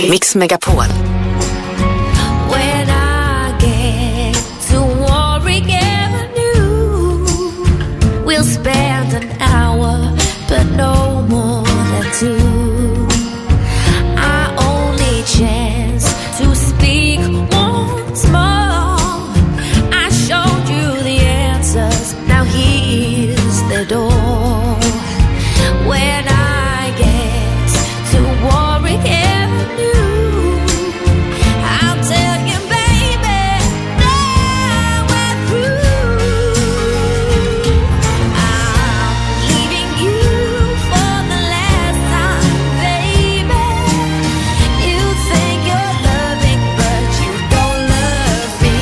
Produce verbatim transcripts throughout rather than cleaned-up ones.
Mix Megapol. When I get to Warwick Avenue, we'll spend an hour, but no more than two. Our only chance to speak once more. I showed you the answers, now here's the door. When I get to Warwick Avenue, I'll tell you, baby, now we're through. I'm leaving you for the last time, baby. You think you're loving, but you don't love me.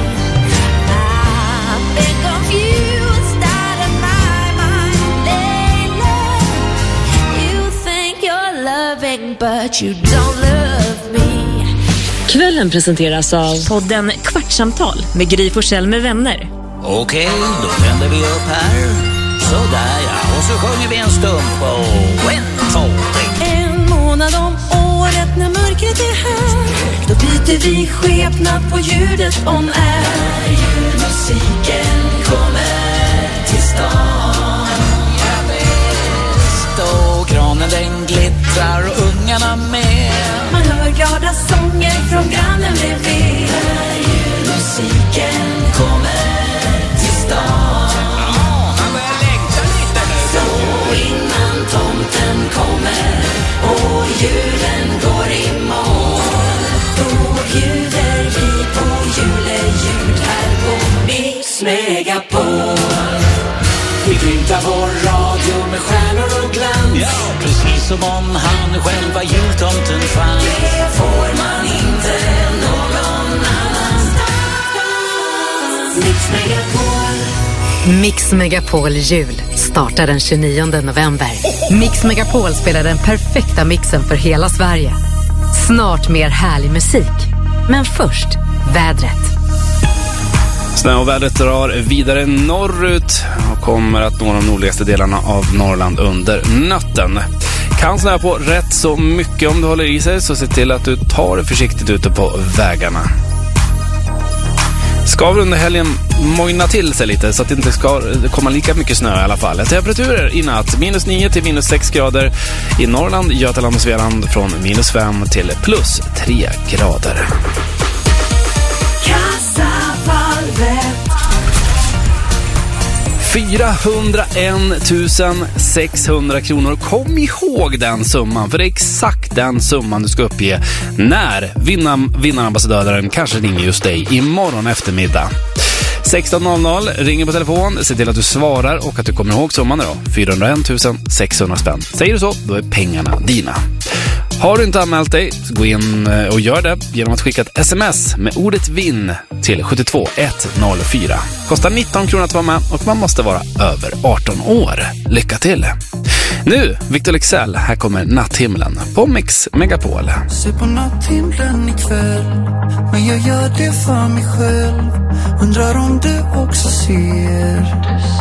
I've been confused out of my mind lately. You think you're loving, but you don't love me. Kvällen presenteras av podden Kvartsamtal med Gry Forssell med vänner. Okej, då tänder vi upp här. Sådär ja, och så sjunger vi en stump och en, två, tre. En månad om året när mörkret är här, då byter vi skepnad på ljudet om är. Julmusiken kommer till stan. Ja, visst, och granen den glittrar och ungarna med. Man hör glada sånger från grannen bredvid. Julmusiken kommer till stan. Ja, man börjar längta lite nu. Så innan tomten kommer och julen går i mål, då bjuder vi på juleljud här på Mix Megapol. Vi glimtar vår radio med stjärnor och glans. Ja, precis som om han själva jultomten fanns. Det får man inte någon annanstans. Mix Megapol. Mix Megapol jul startar den tjugonionde november. Mix Megapol spelar den perfekta mixen för hela Sverige. Snart mer härlig musik. Men först, vädret. Snö och vädret drar vidare norrut och kommer att nå de nordligaste delarna av Norrland under natten. Kan snöa på rätt så mycket om du håller i sig, så se till att du tar det försiktigt ute på vägarna. Ska vi under helgen mojna till sig lite så att det inte ska komma lika mycket snö i alla fall. Temperaturer i natt minus nio till minus sex grader. I Norrland, Götaland och Svealand från minus fem till plus tre grader. fyrahundraen tusen sexhundra kronor. Kom ihåg den summan, för det är exakt den summan du ska uppge när vinnar, vinnarambassadören kanske ringer just dig imorgon eftermiddag. sexton noll noll ringer på telefon, se till att du svarar och att du kommer ihåg summan då. fyrahundraen tusen sexhundra spänn. Säger du så, då är pengarna dina. Har du inte anmält dig, så gå in och gör det genom att skicka ett sms med ordet vinn till sju två ett noll fyra. Kostar nitton kronor att vara med och man måste vara över arton år. Lycka till! Nu, Victor Leksell, här kommer Natthimlen på Mix Megapol. Se på natthimlen ikväll, men jag gör det för mig själv. Undrar om du också ser.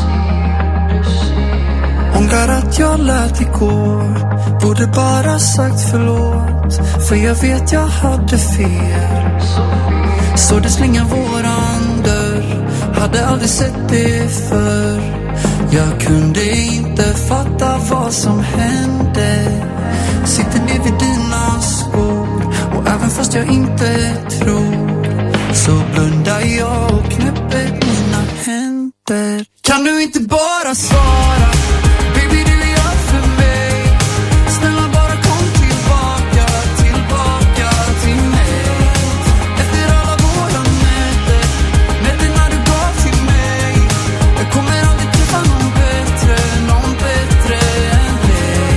Ångrar att jag lät igår, borde bara sagt förlåt, för jag vet jag hade fel. Så det slingar våran dörr, hade aldrig sett det förr. Jag kunde inte fatta vad som hände. Sitter ner vid dina skor, och även fast jag inte tror, så blundar jag och knäpper mina händer. Kan du inte bara svara? Baby, du gör för mig. Snälla bara kom tillbaka, tillbaka till mig. Efter alla våra nätter, nätterna du gav till mig. Jag kommer aldrig träffa någon bättre, någon bättre än dig.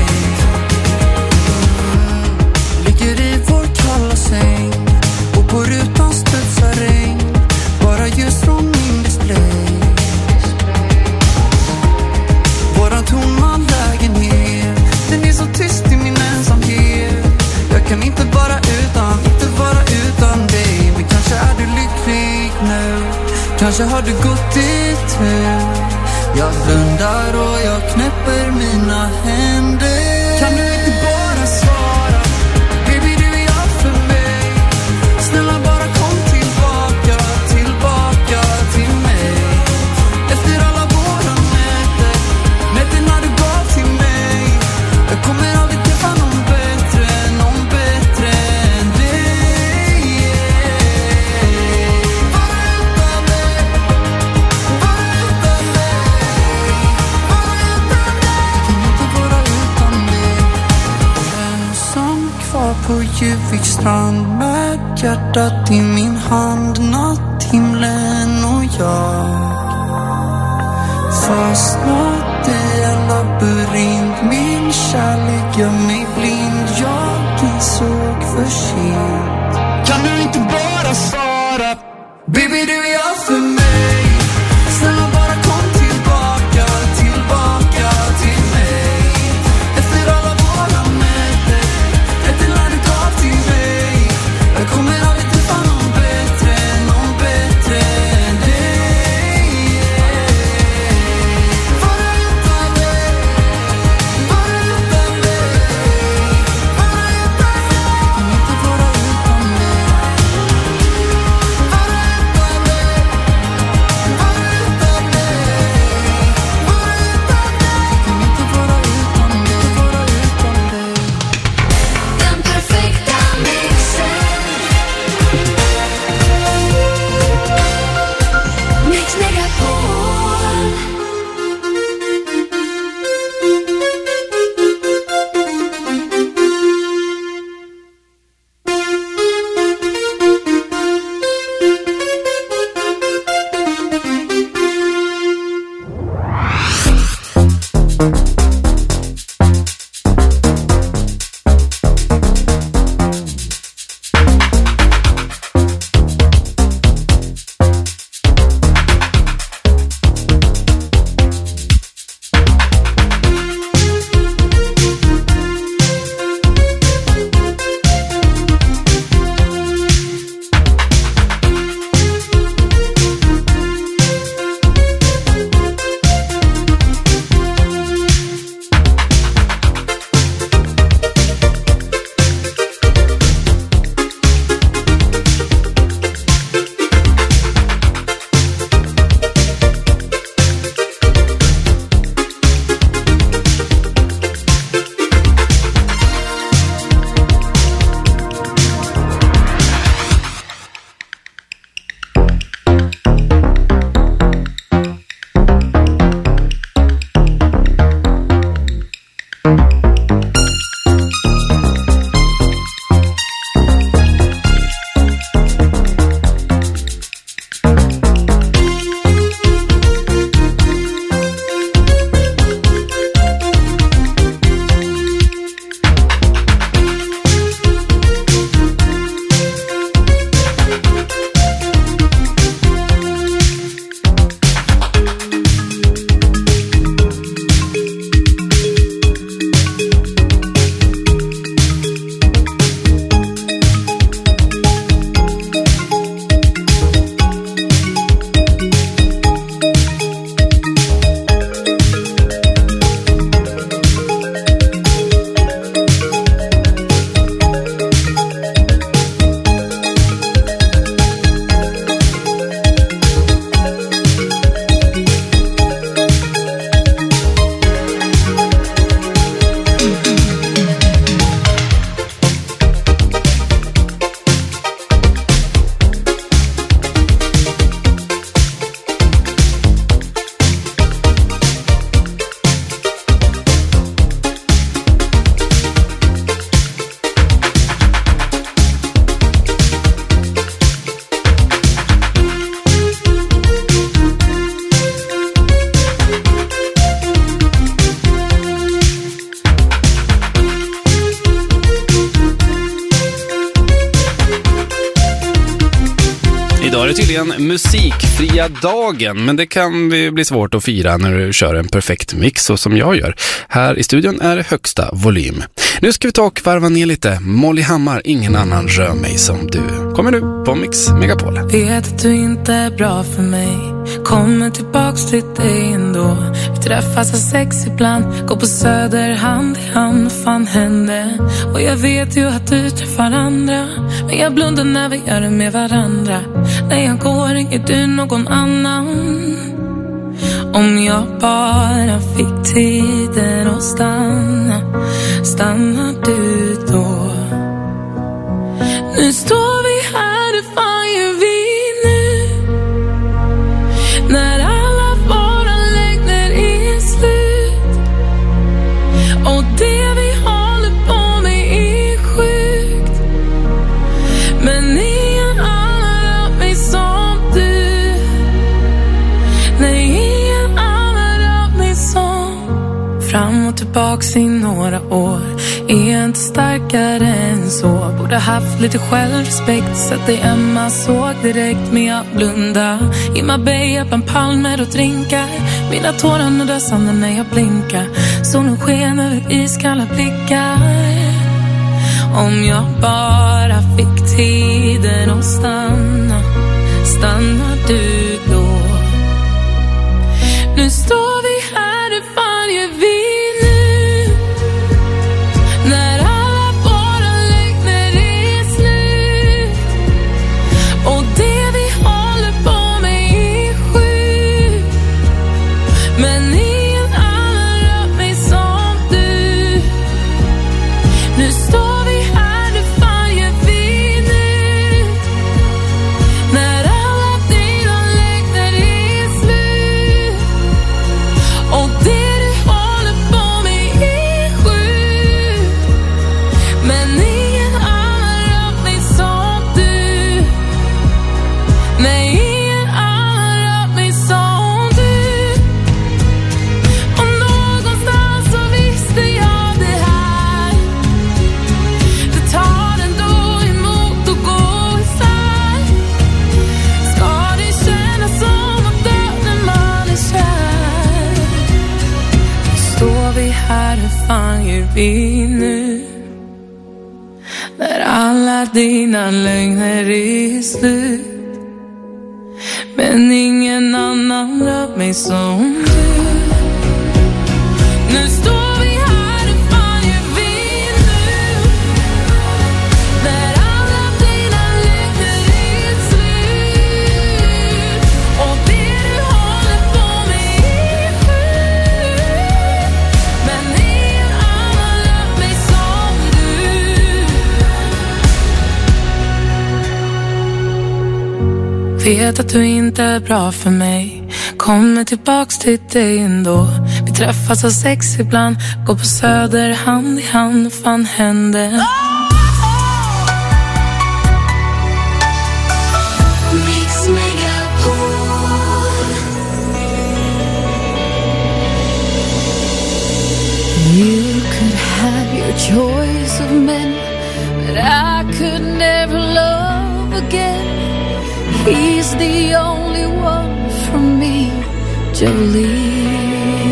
mm. Ligger i vår kalla säng, och på rutan studsar regn, bara ljus från min display. Våran tomma lägenhet, den är så tyst i min ensamhet. Jag kan inte vara utan, inte vara utan dig. Men kanske är du lycklig nu, kanske har du gått dit nu. Jag blundar och jag knäpper mina händer. Kan du inte bara svara? Baby, du gör för Juviks strand med hjärtat i min hand, natthimlen och jag fastnat i en labyrint. Min kärlek gör mig blind, jag insåg för sent. Kan du inte bara svara? Baby, du är allt för mig. Snälla bara kom tillbaka, tillbaka till mig. Efter alla våra nätter, efter när du gav till mig. Jag kommer aldrig träffa någon bättre, någon bättre än dig. Bara utan dig, bara utan dig, bara utan dig. Kan inte vara utan dig. Bara utan dig, bara utan dig, bara utan dig. Kan inte vara utan dig, vara utan dig. Den perfekta mixen. Mix Megapol. Idag är det tydligen musikfria dagen, men det kan bli svårt att fira när du kör en perfekt mix så som jag gör. Här i studion är det högsta volym. Nu ska vi ta och varva ner lite. Molly Hammar, ingen annan rör mig som du. Kommer nu på Mix Megapol. Vet att du inte är bra för mig. Kommer tillbaks till dig ändå. Vi träffas av sex ibland. Går på Söder hand i hand. Fan hände. Och jag vet ju att du träffar andra. Men jag blundar när vi gör det med varandra. När jag går ringer du någon annan. Om jag bara fick tiden att stanna. Stannar du då? Nu står vi här, det fan gör vi nu? När alla våra längder är slut. Och det vi håller på med är sjukt. tillbaks i några år. Är jag inte starkare än så? Borde haft lite självrespekt. Sett dig Emma, såg direkt. Men jag blunda i Marbella bland palmer och drinkar. Mina tårar nuddar sanden när jag blinkar. Solen sken över iskalla blickar. Om jag bara fick tiden att stanna, stannar du då? Nu står vi här, hur fan gör vi nu? När alla våra lögner är slut. Och det vi håller på med är sjukt. Men ingen annan rör mig som du. Nu står vi här, hur fan gör vi nu? När alla dina lögner är slut. Och det du håller på med är sjukt. Men ingen annan rör mig som du. Nej, ingen annan rör mig som du. Och någonstans så visste jag det här. Det tar ändå emot att gå isär. Ska det kännas som att dö när man är kär? Står vi här, hur fan gör vi nu? När alla dina lögner är slut. Men ingen annan rör mig som du. Nu står vi här, hur fan gör vi nu? När alla dina lögner är slut. Och det du håller på med är sjukt. Men ingen annan rör mig som du. Vet att du inte är bra för mig. Kommer tillbaks till dig ändå. Vi träffas av sex ibland. Går på Söder hand i hand. Fan hände? Mix Megapol. You could have your choice of men, but I could never love again. He's the only one for me, Jolene.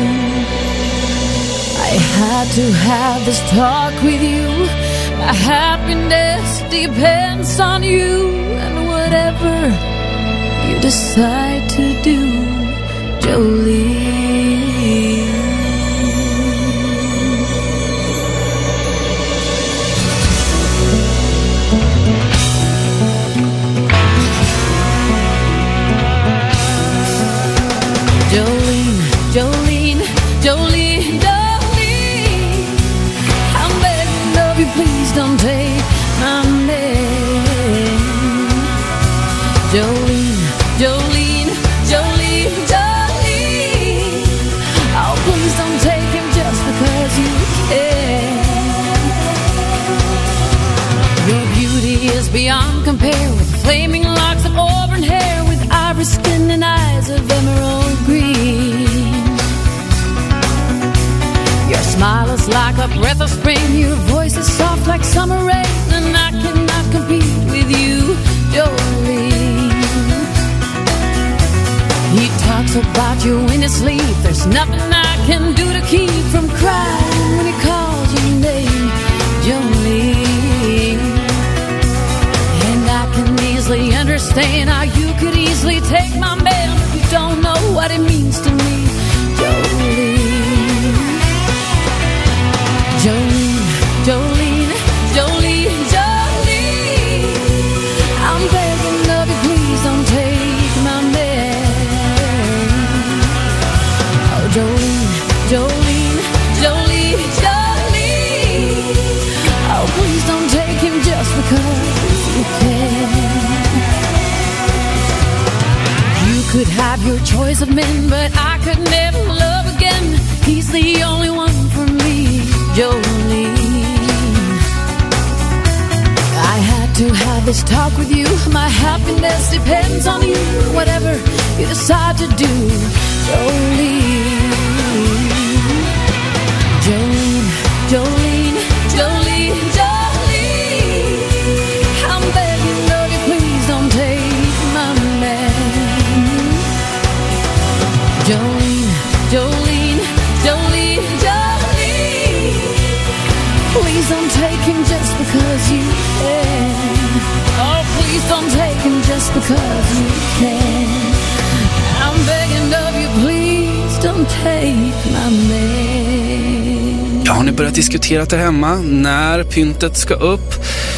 I had to have this talk with you. My happiness depends on you. And whatever you decide to do, Jolene. Jolene, Jolene, Jolene, Jolene, I'm begging of you, please don't take my name. Jolene, Jolene, Jolene, Jolene, oh please don't take him just because you can. Your beauty is beyond compare, with flaming locks of auburn hair, with ivory skin and eyes of emerald green. Your smile is like a breath of spring. Your voice is soft like summer rain. And I cannot compete with you, Jolene. He talks about you in his sleep. There's nothing I can do to keep from crying when he calls your name, Jolene. And I can easily understand how you could easily take my man. But you don't know what it means to me, Jolene. Jolene, Jolene, Jolene, Jolene, I'm begging of you, please don't take my man. Oh, Jolene, Jolene, Jolene, Jolene, oh, please don't take him just because you can. You could have your choice of men, but I could never love again. He's the only one for me, Jolene. I had to have this talk with you. My happiness depends on you. Whatever you decide to do, Jolene. just because you can. I'm begging of you, please don't take my man. Ja, har ni börjat diskutera det hemma när pyntet ska upp?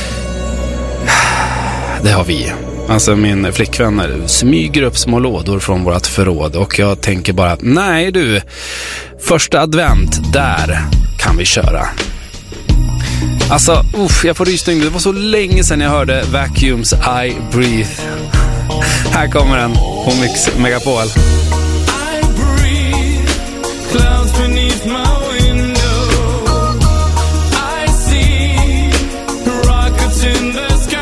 Det har vi. Alltså min flickvän smyger upp små lådor från vårt förråd och jag tänker bara att nej du, första advent, där kan vi köra. Alltså, uff, jag får rysning. Det var så länge sedan jag hörde Vacuums I Breathe. Här kommer den på Mix Megapol. I breathe, clouds beneath my window. I see rockets in the sky.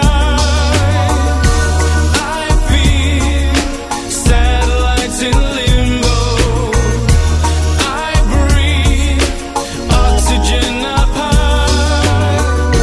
I feel satellites in limbo. I breathe oxygen up high.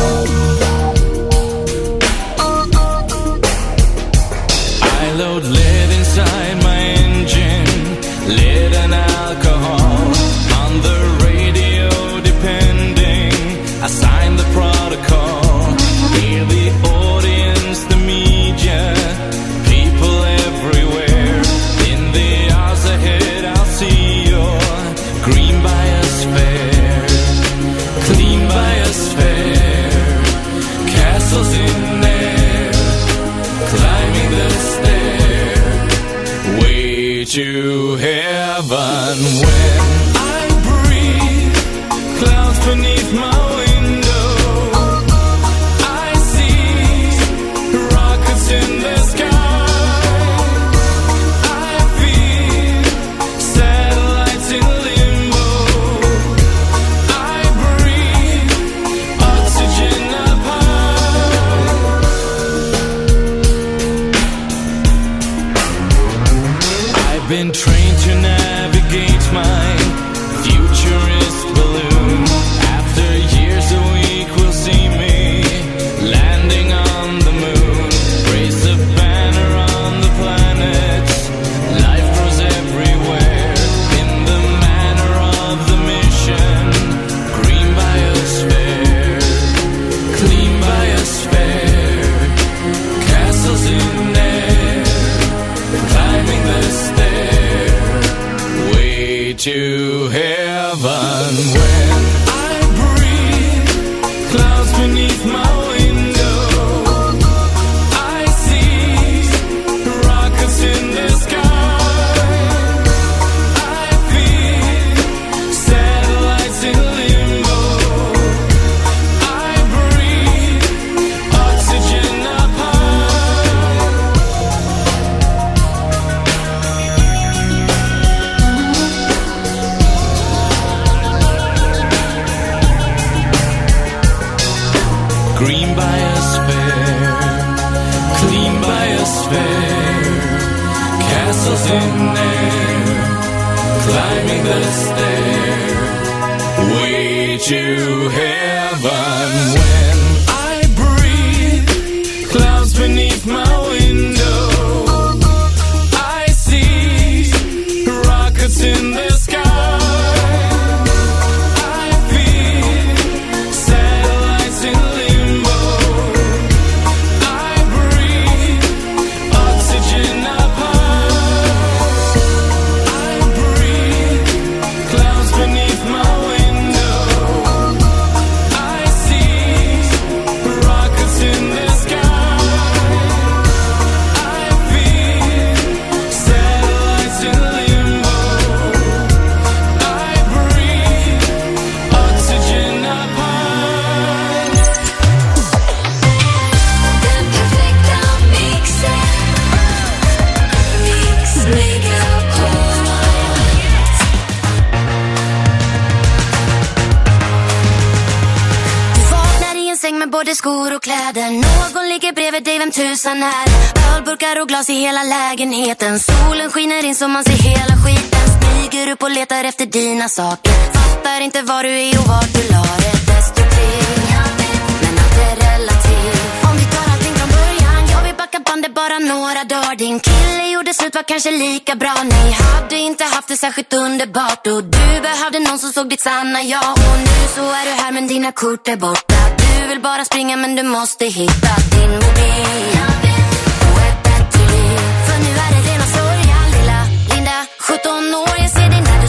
I load lead inside my engine, lead and alcohol on the radio depending. I sign the protocol, hear the audience, the media, people everywhere. In the hours ahead I'll see your green biosphere, clean biosphere, castles in there, climbing the stair, way to heaven. When I breathe, clouds beneath my window. I see rockets in the sky. I feel satellites in limbo. I breathe oxygen up high. I've been trained to navigate my futurist balloon. After years a week will see me landing on the moon. Raise a banner on the planets. Life grows everywhere in the manner of the mission. Green biosphere, clean biosphere, castles in there, climbing the stair, way to heaven. When I breathe, clouds beneath my window. I see rockets in the sky. I feel satellites in limbo. I breathe oxygen up high. Green biosphere, clean biosphere, castles in there, climbing the stair, way to heaven. When I breathe, clouds beneath my window. I see rockets in the sky. I feel satellites in limbo. I breathe oxygen up high. I breathe clouds beneath my window. I see rockets in the sky. I feel satellites in limbo. I breathe oxygen up high. Den perfekta mixen. Mix Megapol. Du vaknar i en säng med både skor och kläder. Någon ligger bredvid dig, vem tusan är? Ölburkar och glas i hela lägenheten. Solen skiner in så man ser hela skiten. Smyger upp och letar efter dina saker. Fattar inte var du är och vart du la det. Destruktiv, men allt är relativt. Om vi tar allting från början, jag vill backa bandet bara några dagar. Din kille gjorde slut, var kanske lika bra. Ni hade inte haft det särskilt underbart. Och du behövde någon som såg ditt sanna jag. Och nu så är du här men dina kort är borta. Du vill bara springa men du måste hitta din mobil. Och ett, ett,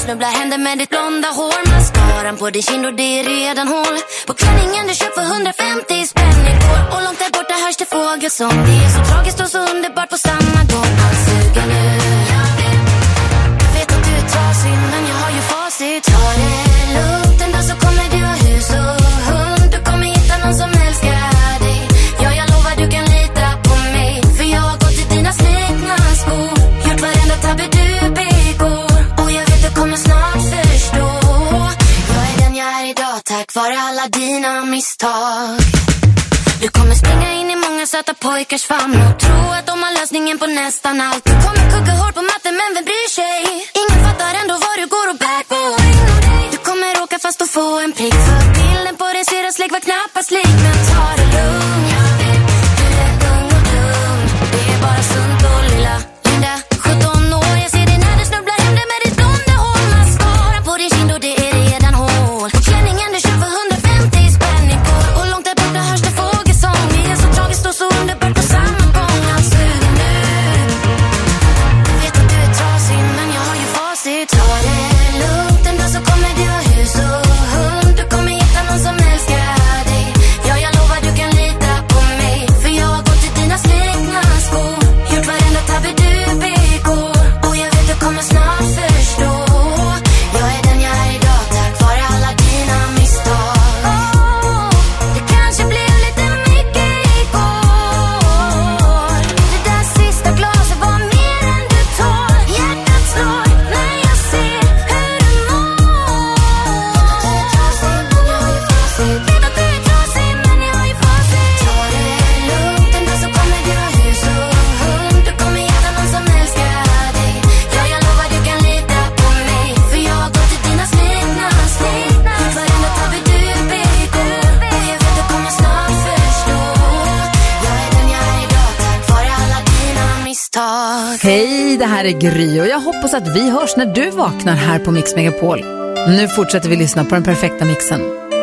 snubblar händer med ditt blonda hår. Mascaran på din kind och det är redan hål på klänningen du köpt för hundrafemtio spänn igår. Och långt där borta hörs det fågelsång. Det är så tragiskt och så underbart på samma gång. Han suger nu. Jag vet att du är trasig men jag har ju facit. Ta det lugnt, en dag så kommer du ha hus och hund. Du kommer hitta någon som älskar dig. Ja, jag lovar du kan lita på mig. För jag har gått i dina slitna skor. Gjort varenda tabbe du begår. Och jag vet du kommer snart förstå. Jag är den jag är idag tack vare alla dina misstag. Du kommer springa in i många söta pojkars famn och tro att de har lösningen på nästan allt. Du kommer kugga hårt på matten men vem bryr sig? Ingen fattar ändå vad du går och bär på. Du kommer åka fast och få en prick. För bilden på dig ser släck var knappast lik. Men ta det lugnt. Du är ung och dum. Det är bara sunt och lilla Linda, sjutton år. Jag ser dig när du snubblar hem dig med ditt blonda hår. Mascara på din kind och det är redan hål på klänningen du köpt för hundrafemtio spänn igår. Och långt där borta hörs det fågelsång. Det är så tragiskt och så underbart på samma gång. Han suger nu. Jag vet att du är trasig men jag har ju facit. Ta det lugnt, en dag så kommer du ha hus och hund. Du kommer hitta någon som älskar dig. Ja, jag lovar du kan lita på mig. För jag har gått i dina slitna skor. Gjort varenda tabbe du begår. Och jag vet du kommer snart förstå. Jag är den jag är idag tack vare alla dina misstag. Oh, det kanske blev lite mycket igår. Det där sista glaset var mer än du tål. Hjärtat slår när jag ser hur du mår. Vet att du är trasig men jag har ju facit. Ta det lugnt, en dag så kommer du ha hus och hund. Du kommer hitta någon som älskar dig. Ja, jag lovar du kan lita på mig. För jag har gått i dina slitna steg. Gjort varenda tabbe du begår. Och jag vet du kommer snart förstå. Jag är den jag är idag tack vare alla dina misstag. Hej, det här är Gry och jag hoppas att vi hörs när du vaknar här på Mix Megapol. Nu fortsätter vi lyssna på den perfekta mixen.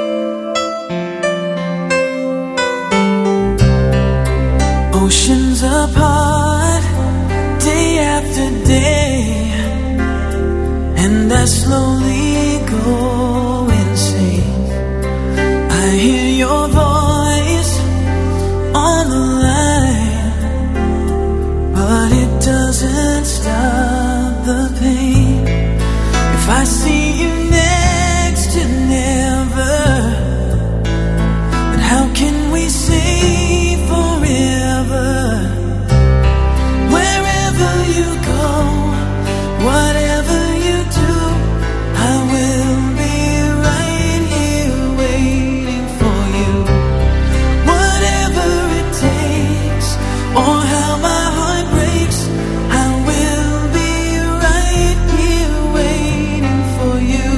Oceans apart, day after day, and I slowly go insane. I hear your voice on the line, but it doesn't stop the pain. If I see you next to never, then how can we say forever? Wherever you go, whatever you do, I will be right here waiting for you. Whatever it takes, or how my heart breaks, I will be right here waiting for you.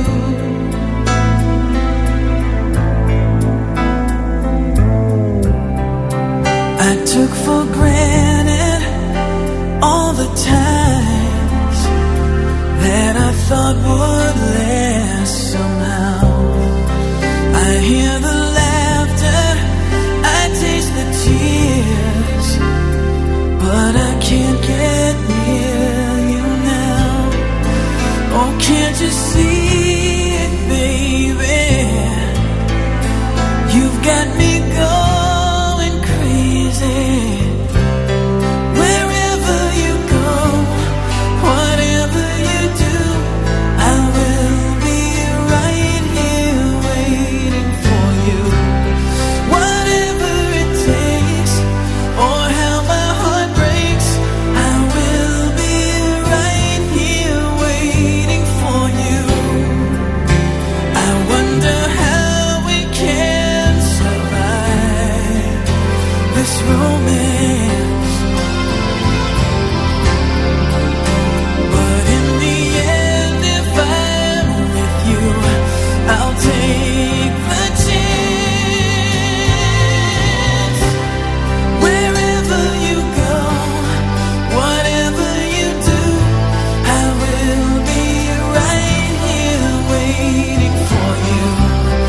I took for granted all the times that I thought would last somehow. I hear the laughter, I taste the tears, but I can't get near you now. Oh, can't you see it, baby? You've got me going crazy. Wherever you go, whatever you do, I will be right here waiting for you. Whatever it takes, or how my heart breaks, I will be right here waiting for you. I wonder how we can survive this romance, but in the end, if I'm with you, I'll take the chance. Wherever you go, whatever you do, I will be right here waiting for you.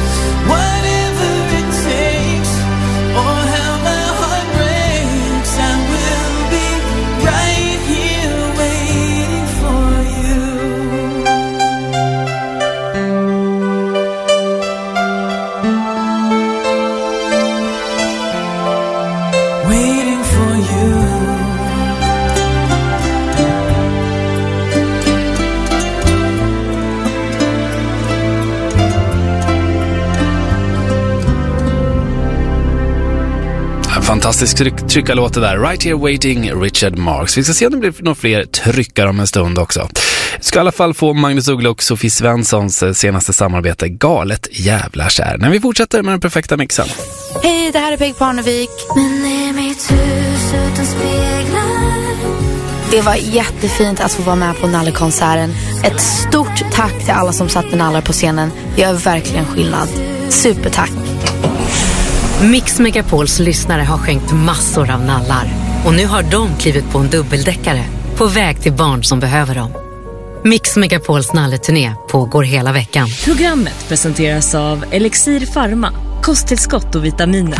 Whatever it takes, or how my heart breaks, I waiting for you. Fantastisk tryck, tryckarlåt där. Right Here Waiting, Richard Marx. Vi ska se om det blir några fler tryckare om en stund också. Vi ska i alla fall få Magnus Uggla och Sofie Svenssons senaste samarbete Galet jävla kär. När vi fortsätter med den perfekta mixen. Hej, det här är Peg Parnevik. Men är mitt hus utan speglar? Det var jättefint att få vara med på Nalle-konserten. Ett stort tack till alla som satt med nallar på scenen. Det gör verkligen skillnad. Supertack. Mix Megapols lyssnare har skänkt massor av nallar. Och nu har de klivit på en dubbeldäckare på väg till barn som behöver dem. Mix Megapols nalleturné pågår hela veckan. Programmet presenteras av Elixir Pharma, kosttillskott och vitaminer.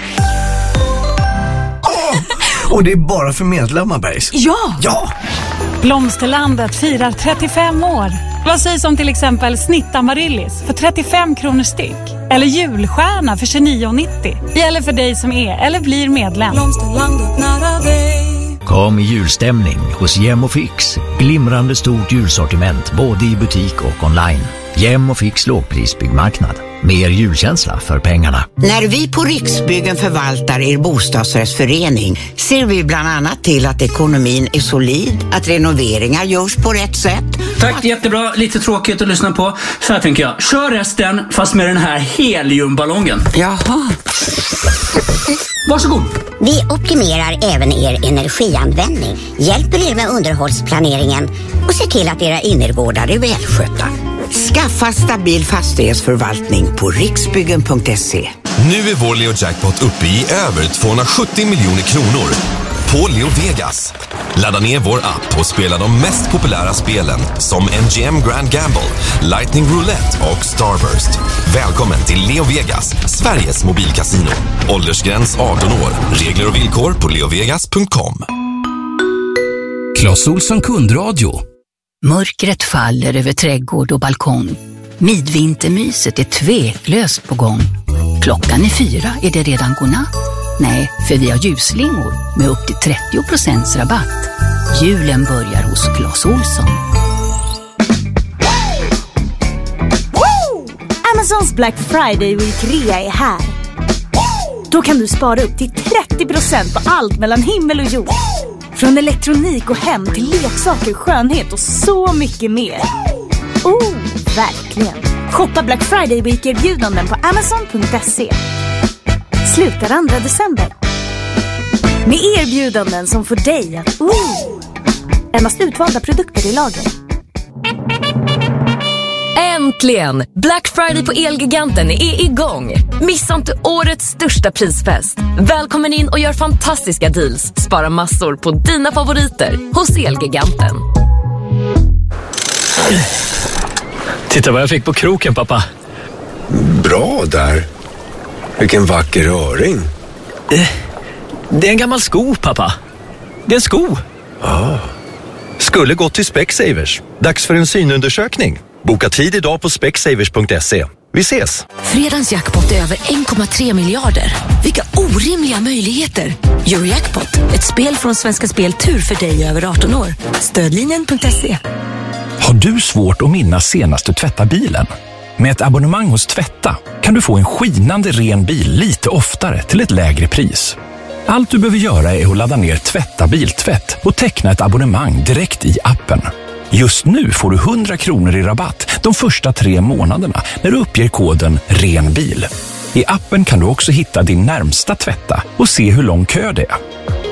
Oh, och det är bara för medlemmar, Bergs. Ja! Ja! Blomsterlandet firar trettiofem år. Vad sägs om till exempel snitt amaryllis för trettiofem kronor styck? Eller julstjärna för tjugonio nittio. Gäller för dig som är eller blir medlem. Blomsterlandet nära dig. Kom i julstämning hos Jem och Fix. Glimrande stort julsortiment både i butik och online. Jem och Fix lågprisbyggmarknad. Mer julkänsla för pengarna. När vi på Riksbyggen förvaltar er bostadsrättsförening ser vi bland annat till att ekonomin är solid, att renoveringar görs på rätt sätt. Tack, jättebra. Lite tråkigt att lyssna på. Så här tänker jag. Kör resten fast med den här heliumballongen. Jaha. Varsågod. Vi optimerar även er energianvändning, hjälper er med underhållsplaneringen och ser till att era innergårdar är välskötta. Skaffa stabil fastighetsförvaltning på riksbyggen punkt se. Nu är vår Leo Jackpot uppe i över tvåhundrasjuttio miljoner kronor på Leo Vegas. Ladda ner vår app och spela de mest populära spelen som M G M Grand Gamble, Lightning Roulette och Starburst. Välkommen till Leo Vegas, Sveriges mobilkasino. Åldersgräns arton år. Regler och villkor på leovegas punkt com. Clas Ohlson kundradio. Mörkret faller över trädgård och balkong. Midvintermyset är tveklöst på gång. Klockan är fyra, är det redan godnatt? Nej, för vi har ljusslingor med upp till trettio procent rabatt. Julen börjar hos Clas Ohlson. Amazons Black Friday Week rea är här. Då kan du spara upp till trettio procent på allt mellan himmel och jord. Från elektronik och hem till leksaker, skönhet och så mycket mer. Oh, verkligen. Shoppa Black Friday Week-erbjudanden på amazon punkt se. Slutar andra december. Med erbjudanden som får dig att oh, endast utvalda produkter i lager. Äntligen! Black Friday på Elgiganten är igång. Missa inte årets största prisfest. Välkommen in och gör fantastiska deals. Spara massor på dina favoriter hos Elgiganten. Titta vad jag fick på kroken, pappa. Bra där. Vilken vacker öring. Det är en gammal sko, pappa. Det är en sko. Ah. Skulle gå till Specsavers. Dags för en synundersökning. Boka tid idag på specsavers punkt se. Vi ses! Fredagens jackpot är över en komma tre miljarder. Vilka orimliga möjligheter. Eurojackpot, ett spel från Svenska Spel Tur för dig över arton år. Stödlinjen punkt se. Har du svårt att minnas senast du tvättar bilen? Med ett abonnemang hos Tvätta kan du få en skinande ren bil lite oftare till ett lägre pris. Allt du behöver göra är att ladda ner Tvätta biltvätt och teckna ett abonnemang direkt i appen. Just nu får du hundra kronor i rabatt de första tre månaderna när du uppger koden RENBIL. I appen kan du också hitta din närmsta Tvätta och se hur lång kö det är.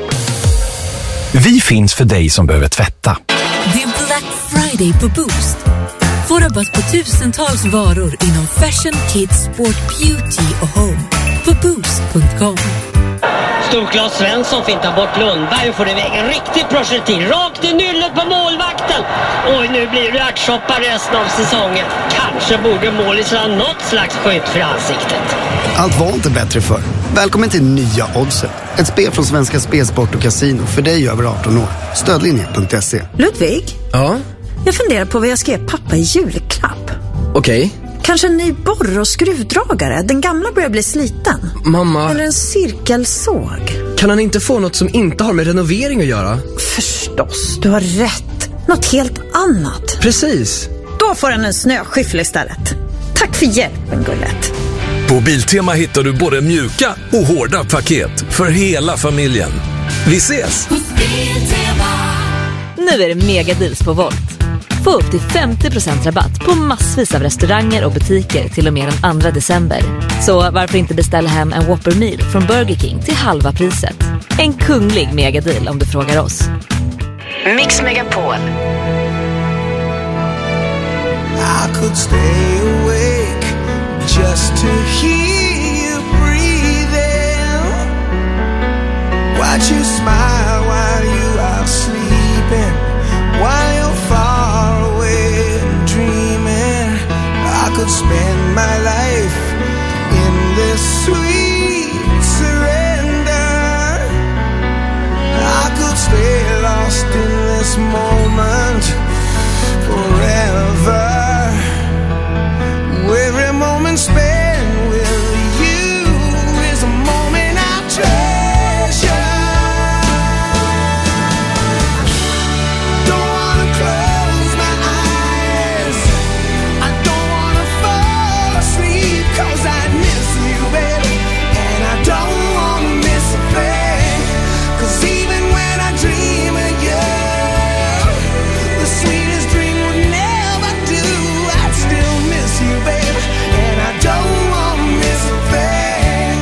Vi finns för dig som behöver tvätta. Det är Black Friday på Boost. Få rabatt på tusentals varor inom fashion, kids, sport, beauty och home. På boost punkt com. Storklas Svensson fintar bort Lundberg och får iväg en riktig projektil rakt i nyllet på målvakten. Oj, nu blir det ärtsoppar resten av säsongen. Kanske borde målisen ha något slags skydd för ansiktet. Allt var inte bättre för. Välkommen till nya Oddset. Ett spel från Svenska Spel, Sport och Casino för dig över arton år. Stödlinjen punkt se. Ludvig? Ja? Jag funderar på vad jag ska ge pappa i julklapp. Okej. Kanske en ny borr- och skruvdragare. Den gamla börjar bli sliten. Mamma. Eller en cirkelsåg. Kan han inte få något som inte har med renovering att göra? Förstås, du har rätt. Något helt annat. Precis. Då får han en snöskyffel istället. Tack för hjälpen, Gullet. På Biltema hittar du både mjuka och hårda paket för hela familjen. Vi ses! Nu är det megadeals på Volt. Få upp till femtio procent rabatt på massvis av restauranger och butiker till och med den andra december. Så varför inte beställa hem en Whopper Meal från Burger King till halva priset? En kunglig megadeal om du frågar oss. Mix Megapol. I could stay awake just to hear you breathing. Watch you smile while you are sleeping. While you're far away and dreaming. I could spend my life in this sweet surrender. I could stay lost in this moment forever. Every moment spent with you is a moment I treasure. Don't wanna close my eyes, I don't wanna fall asleep, 'cause I miss you, baby, and I don't wanna miss a thing. 'Cause even when I dream of you, the sweetest dream would never do. I'd still miss you, baby, and I don't wanna miss a thing.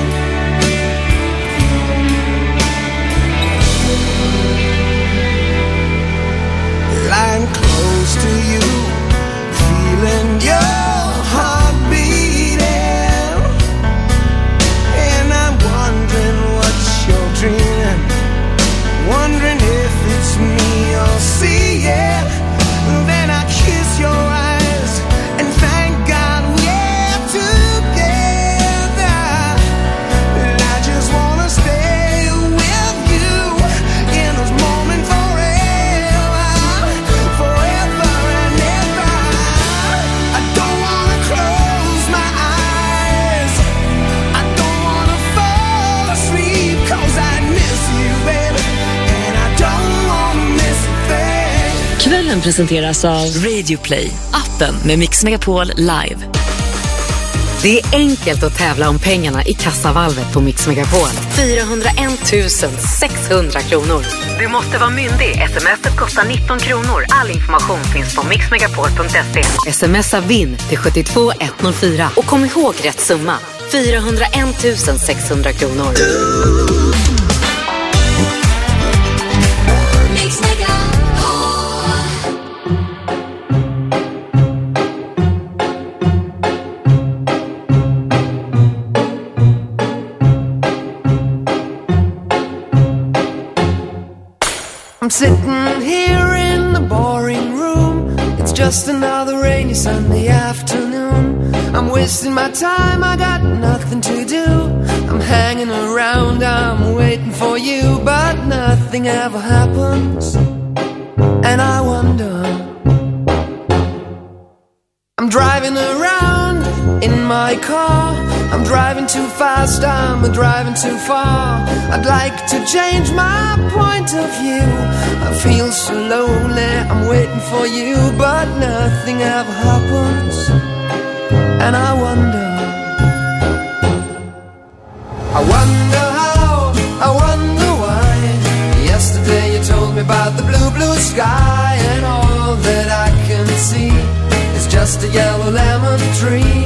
Lying close to you, feeling your heart beating, and I'm wondering what you're dreaming, wondering if it's me you're seeing. Then I kiss your eyes and thank God we're together. And I just wanna stay with you in this moment forever, forever and ever. I don't wanna close my eyes, I don't wanna fall asleep, 'cause I miss you, baby, and I don't wanna miss a thing. Kvällen presenteras av Radio Play, appen med Mix Megapol Live. Det är enkelt att tävla om pengarna i kassavalvet på Mix Megapol. fyrahundraen tusen sexhundra kronor. Du måste vara myndig. Sms:et kostar nitton kronor. All information finns på mixmegapol punkt se. Smsa vinn till sjuttiotvå etthundrafyra och kom ihåg rätt summa. fyrahundraen tusen sexhundra kronor. I'm sitting here in the boring room. It's just another rainy Sunday afternoon. I'm wasting my time, I got nothing to do. I'm hanging around, I'm waiting for you, but nothing ever happens. And I wonder, I'm driving around in my car. I'm driving too fast, I'm driving too far. I'd like to change my point of view. I feel so lonely, I'm waiting for you, but nothing ever happens. And I wonder, I wonder how, I wonder why. Yesterday you told me about the blue, blue sky, and all that I can see is just a yellow lemon tree.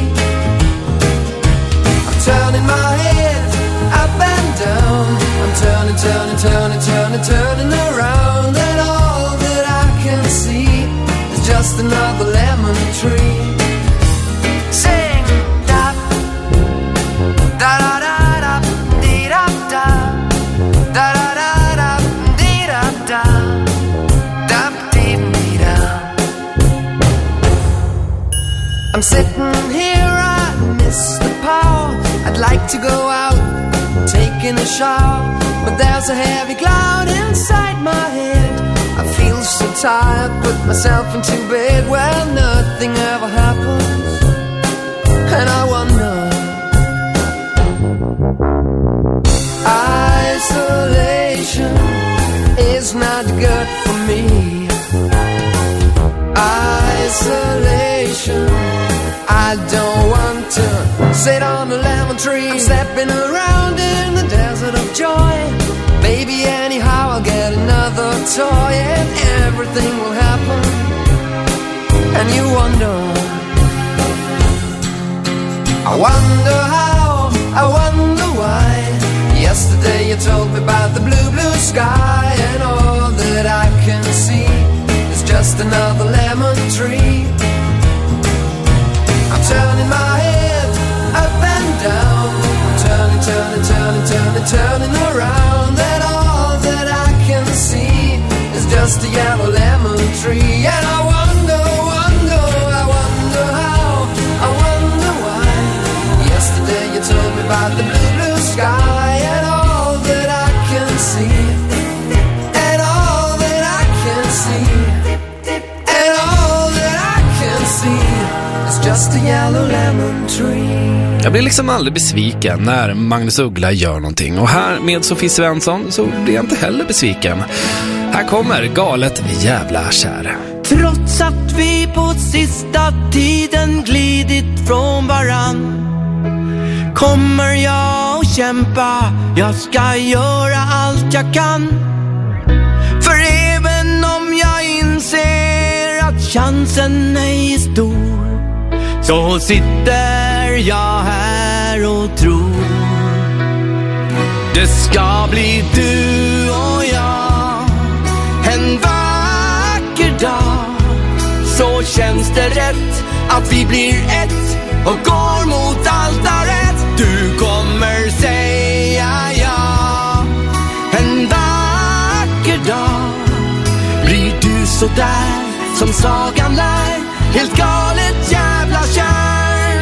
Turning my head up and down, I'm turning, turning, turning, turning, turning around, and all that I can see is just another lemon tree. Sing da da da da da dee da da da da da da dee da da da dee dee da. I'm sitting here, I miss the power. I'd like to go out, taking a shower, but there's a heavy cloud inside my head. I feel so tired, put myself into bed, well, nothing ever happens. And I wonder, isolation. is not good for me. Isolation, I don't want to sit on a lemon tree. I'm stepping around in the desert of joy. Maybe anyhow I'll get another toy and everything will happen. And you wonder, I wonder how, I wonder why. Yesterday you told me about the blue, blue sky, and all that I can see is just another lemon tree. I'm turning my head up and down, I'm turning, turning, turning, turning, turning around, and all that I can see is just a yellow lemon tree. And I wonder, wonder, I wonder how, I wonder why. Yesterday you told me about the blue, blue sky, and all that I can see, and all that I can see, and all that I can see is just a yellow lemon tree. Jag blir liksom aldrig besviken när Magnus Uggla gör någonting. Och här med Sofie Svensson så blir jag inte heller besviken. Här kommer Galet jävla kär. Trots att vi på sista tiden glidit från varann, kommer jag att kämpa, jag ska göra allt jag kan. För även om jag inser att chansen är stor, så sitter jag här och tror det ska bli du och jag en vacker dag. Så känns det rätt att vi blir ett och går mot altaret. Du kommer säga ja en vacker dag. Blir du så där som sagan lär, helt galet jävla kär.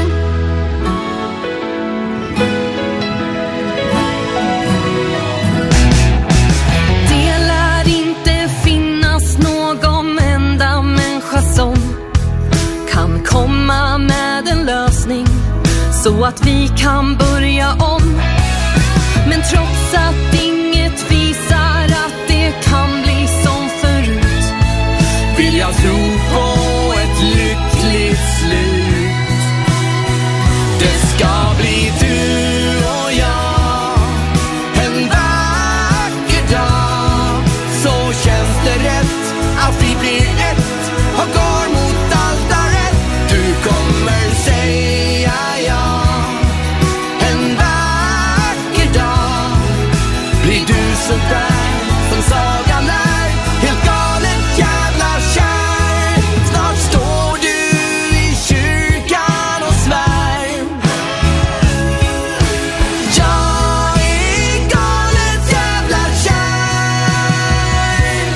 Det lär inte finnas någon enda människa som kan komma med en lösning så att vi kan börja om. Men trots att inget visar att det kan bli som förut, vill jag tro på ett lyckligt slut. Det ska bli du och jag en vacker dag. Så känns det rätt att vi blir ett och går mot altaret. Du kommer säga ja en vacker dag. Blir du så där som sagan är, helt galet jävla kär. Snart står du i kyrkan och svär. Jag är galet jävla kär.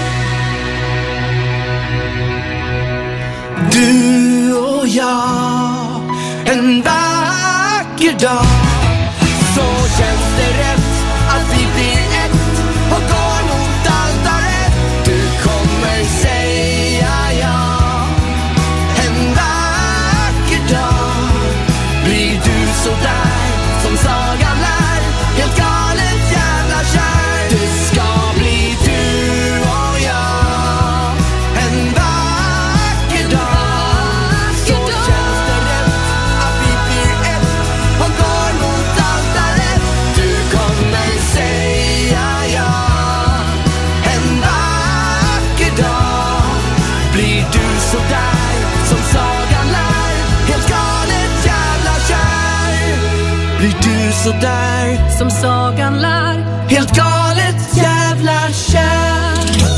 Du och jag en vacker dag. Så känns det rätt att vi blir ett och går mot altaret. Du kommer säga ja en vacker dag. Blir du så där som sagan lär, helt galet jävla kär. Det ska bli du och jag en vacker dag. Så känns det rätt att vi blir ett och går mot altaret. Du kommer säga ja en vacker dag. Blir du så där som sagan lär, helt galet jävla kär. Blir du så där som sagan lär, helt galet jävla kär.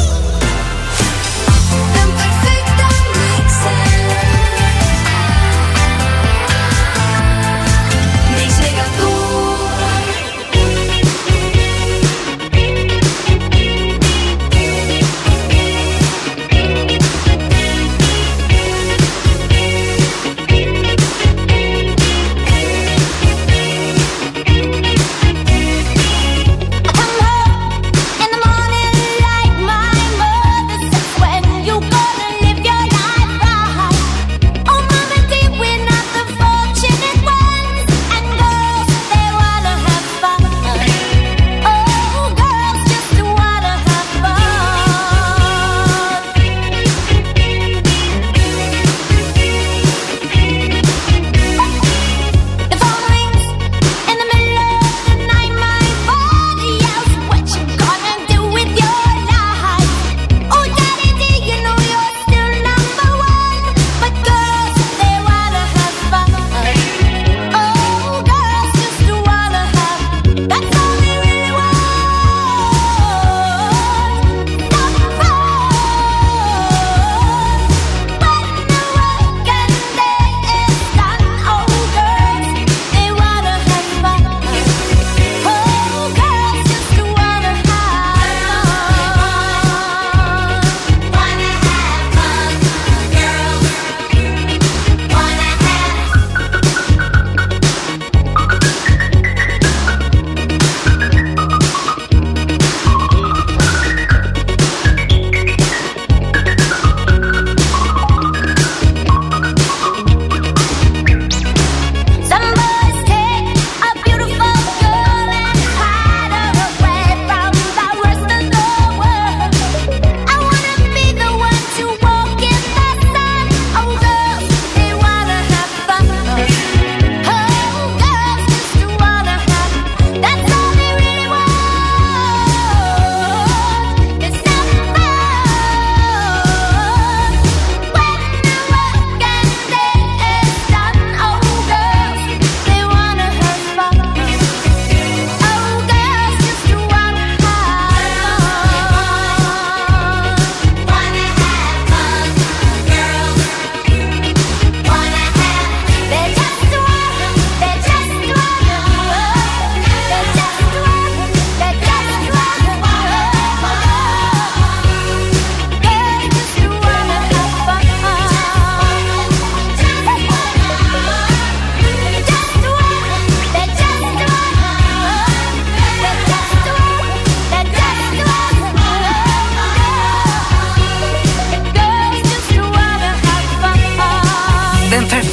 Den perfekta mixen. Mix Megapol. I'm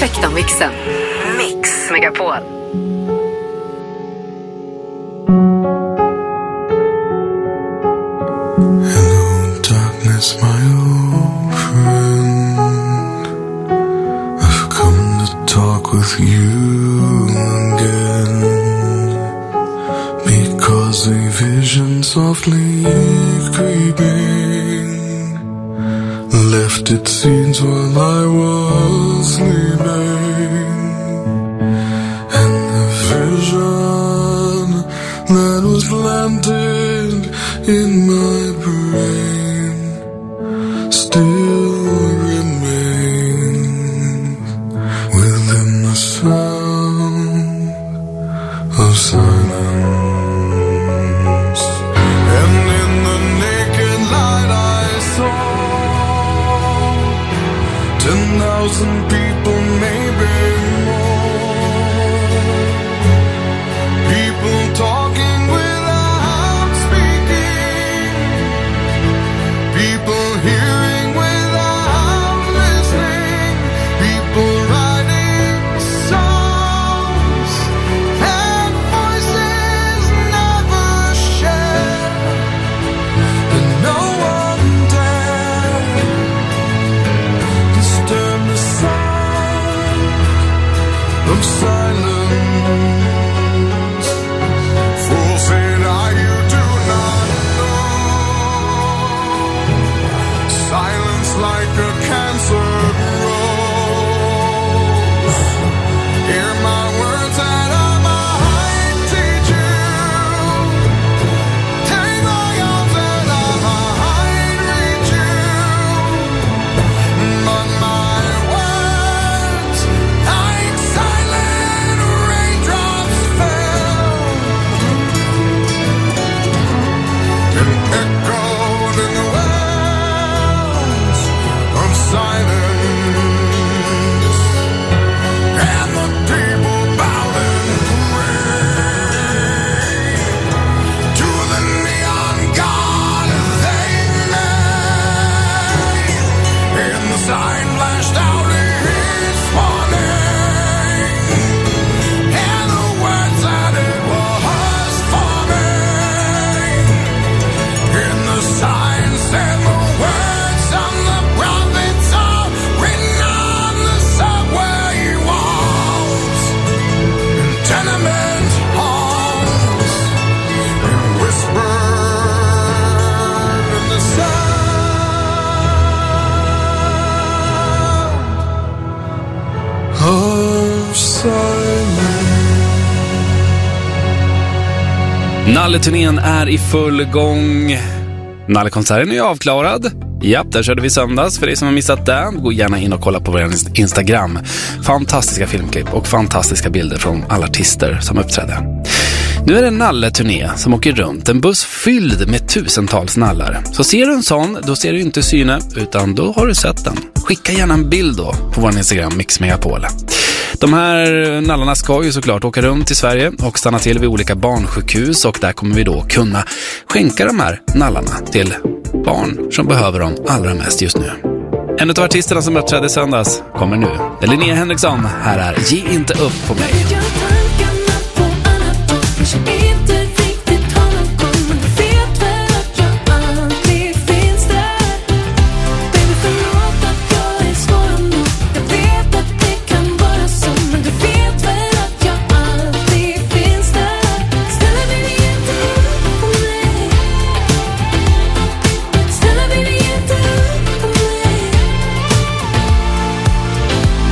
perfekta mixen. Mix Megapol. Darkness, my old friend, I've come to talk with you again, because a vision softly creeping left its seeds while I was sleeping, and the vision that was planted in my brain still remains within the sound of silence. And in the naked light I saw ten thousand people, maybe more, people talking without speaking, people hearing without listening, people writing songs that voices never share, and no one dared disturb the sound of silence. Fool said I, you do not know. Silence like a cancer grows. Hear my words that I might teach you. Take my arms that I might reach you. But my words, like silent raindrops, fell and echoed in the wells of silence. And the people bowed and prayed to the neon god they made. And the sign flashed out its warning, and the words that it was forming. And the sign said the words of the prophets are written on the subway walls, in tenement halls, and whispered in the sound of silence. Nalle-turnén är i full gång. Nalle-konserten är avklarad. Japp, där körde vi söndags. För dig som har missat det, gå gärna in och kolla på vår Instagram. Fantastiska filmklipp och fantastiska bilder från alla artister som uppträdde. Nu är det en Nalle-turné som åker runt. En buss fylld med tusentals nallar. Så ser du en sån, då ser du inte syne, utan då har du sett den. Skicka gärna en bild då på vår Instagram, Mix Megapol. De här nallarna ska ju såklart åka runt i Sverige och stanna till vid olika barnsjukhus, och där kommer vi då kunna skänka de här nallarna till barn som behöver dem allra mest just nu. En av artisterna som uppträdde söndags kommer nu. Det är Linnea Henriksson. Här är Ge inte upp på mig.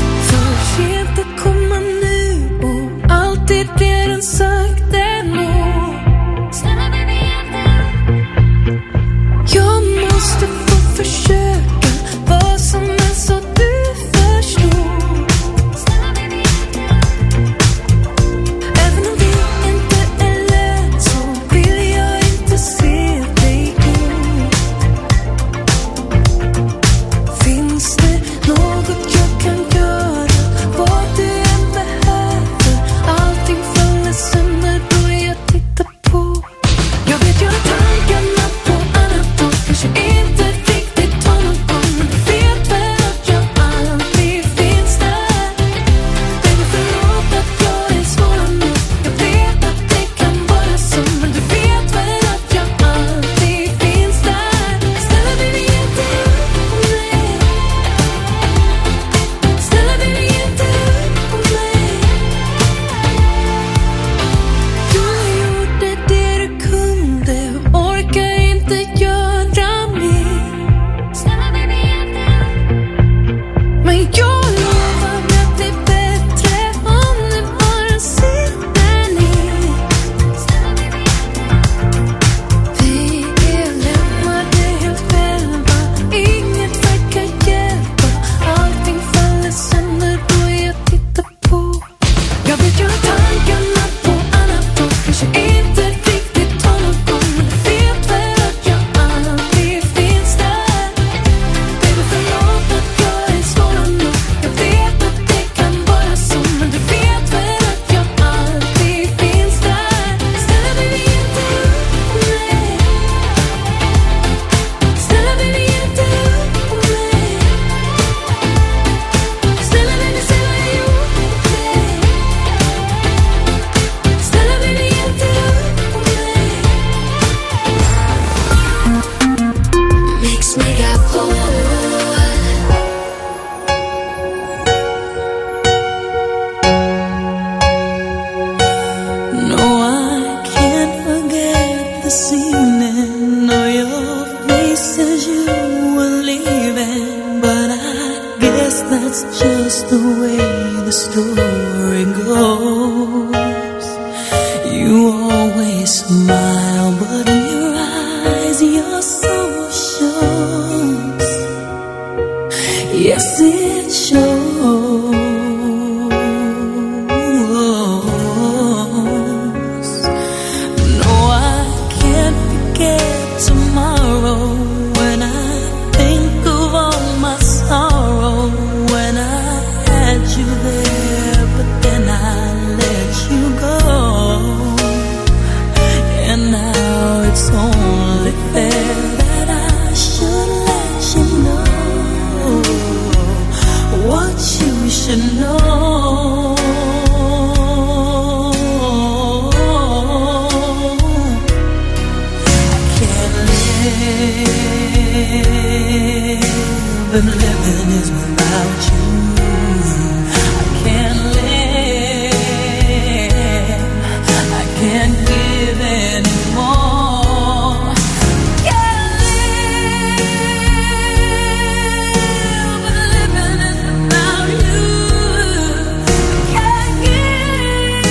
Alltid blir en sakta nog. Mix Megapol. Just the way the story goes. You always smile, but in your eyes your soul shows. Yes, it shows. No, I can't forget tomorrow when I think of all my sorrow. You there, but then I let you go, and now it's only fair that I should let you know what you should know. I can't live, and living is without you. Can't give anymore. Can't live, but living is without you. Can't give,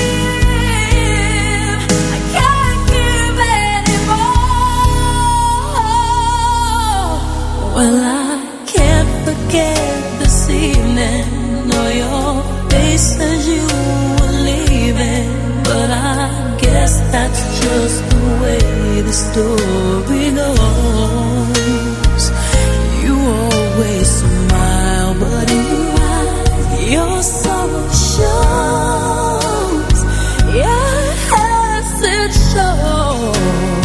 I can't give anymore. Well, I can't forget this evening, or your face as you were leaving, but I guess that's just the way the story goes. You always smile, but in your eyes your sorrow shows. Yes, it shows.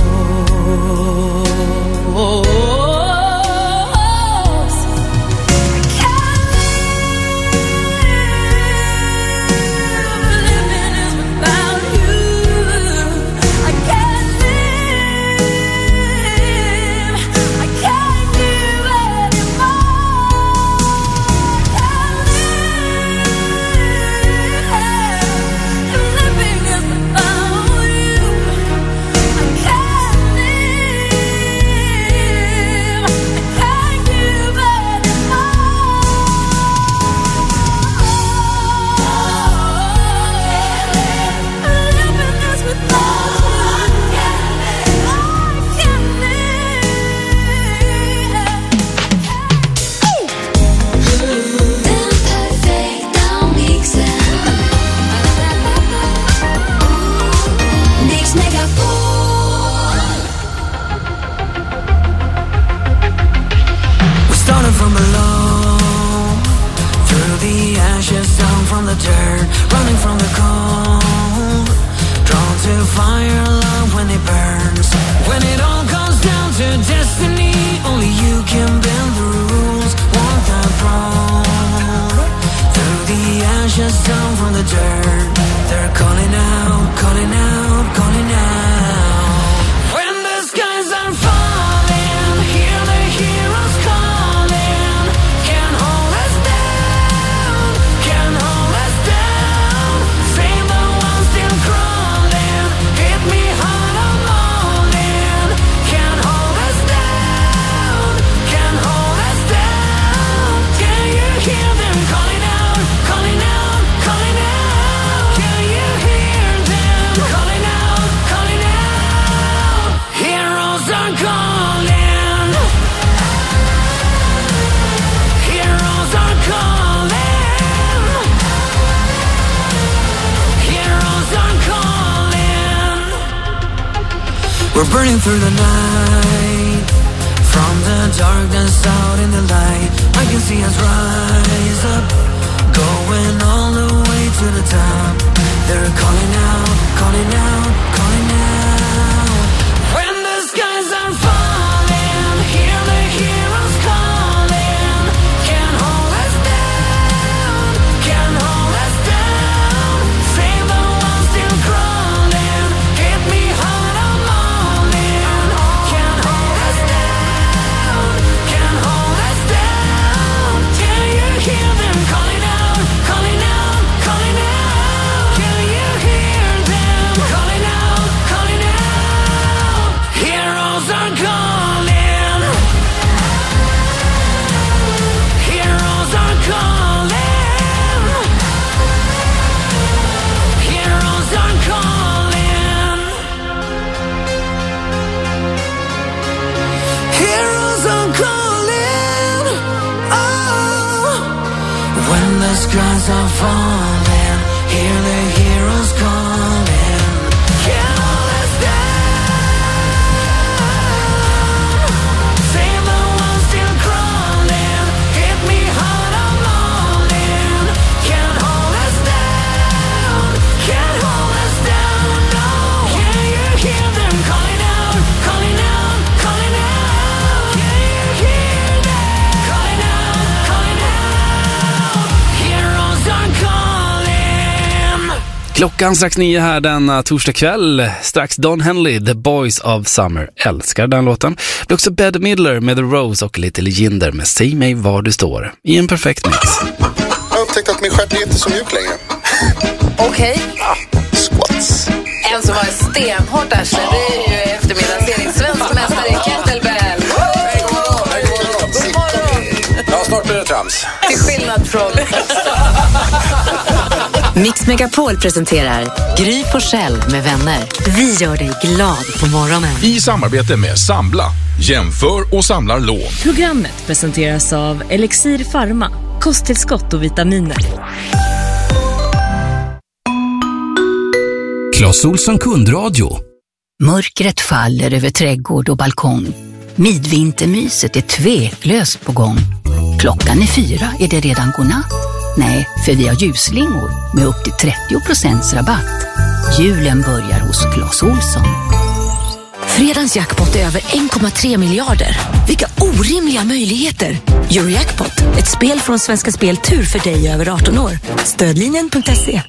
We're burning through the night, from the darkness out in the light. I can see us rise up, going all the way to the top. They're calling out, calling out, calling out. When the skies are falling, hear the heroes calling. Can't hold us down, can't hold us down. Save the ones still crawling, hit me hard, I'm all in. Can't hold us down, can't heroes are calling. Oh, when the skies are falling, hear the heroes calling. Can't hold us down. Save the ones still crawling. Hit me hard, I'm all in. Can't hold us down. Can't hold us down, no. Can you hear them calling out? Calling out, calling out. Can you hear them calling out? Calling out. Heroes are calling. Klockan strax nio här denna torsdag kväll. Strax Don Henley, The Boys of Summer. Älskar den låten. Det blir också Bette Midler med The Rose och Little Jinder med Säg mig var du står. I en perfekt mix. Jag har upptäckt att min stjärt är inte så mjuk längre. Okej. Ah, squats. En som har stenhårt arsle, det är ju eftermiddagsserie. Svensk mästare i kettlebell. Ja, snart blir det trams. Till skillnad från... Mix Megapol presenterar Gry Forssell med vänner. Vi gör dig glad på morgonen. I samarbete med Sambla. Jämför och samlar lån. Programmet presenteras av Elixir Pharma, kosttillskott och vitaminer. Clas Ohlson kundradio. Mörkret faller över trädgård och balkong. Midvintermyset är tveklöst på gång. Klockan är fyra, är det redan godnatt? Nej, för vi har ljusslingor med upp till trettio procent rabatt. Julen börjar hos Clas Ohlson. Fredagens jackpot är över en komma tre miljarder. Vilka orimliga möjligheter! Eurojackpot, ett spel från Svenska Spel Tur för dig över arton år. Stödlinjen punkt se.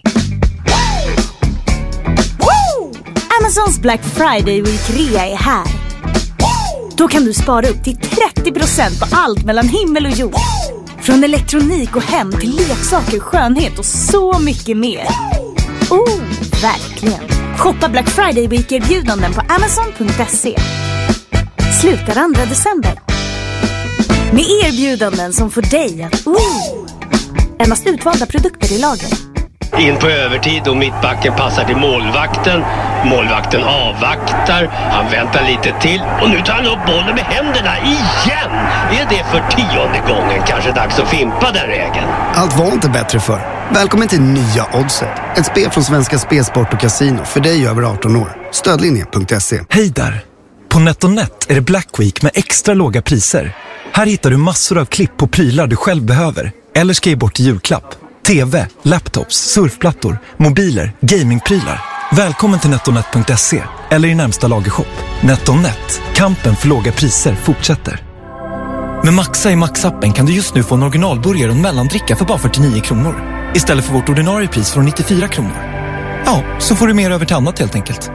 Amazons Black Friday Week rea är här. Då kan du spara upp till trettio procent på allt mellan himmel och jord. Från elektronik och hem till leksaker, skönhet och så mycket mer. Oh, verkligen. Shoppa Black Friday Week-erbjudanden på amazon punkt se. Slutar andra december. Med erbjudanden som får dig att oh, endast utvalda produkter i lager. In på övertid och mittbacken passar till målvakten. Målvakten avvaktar. Han väntar lite till. Och nu tar han upp bollen med händerna igen. Är det för tionde gången kanske dags att fimpa den regeln? Allt var inte bättre för. Välkommen till nya Oddset. Ett spel från Svenska Spelsport och Casino för dig över arton år. Stödlinjen punkt se. Hej där! På NetOnNet är det Black Week med extra låga priser. Här hittar du massor av klipp på prylar du själv behöver. Eller ska ge bort i julklapp. T V, laptops, surfplattor, mobiler, gamingprylar. Välkommen till netonet punkt se eller i närmsta lagershop. NetOnNet, kampen för låga priser fortsätter. Med Maxa i Max-appen kan du just nu få en originalburgare och en mellandricka för bara fyrtionio kronor. Istället för vårt ordinarie pris från nittiofyra kronor. Ja, så får du mer över till annat helt enkelt.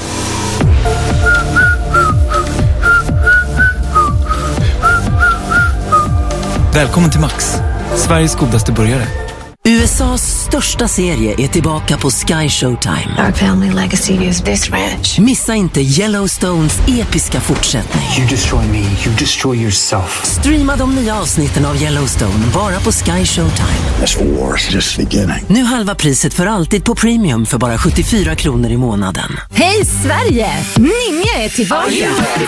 Välkommen till Max, Sveriges godaste burgare. U S A:s största serie är tillbaka på Sky Showtime. Our family legacy is this rich. Missa inte Yellowstones episka fortsättning. You destroy me, you destroy yourself. Streama de nya avsnitten av Yellowstone bara på Sky Showtime. This war's just beginning. Nu halva priset för alltid på Premium för bara sjuttiofyra kronor i månaden. Hej Sverige! Ninja är tillbaka!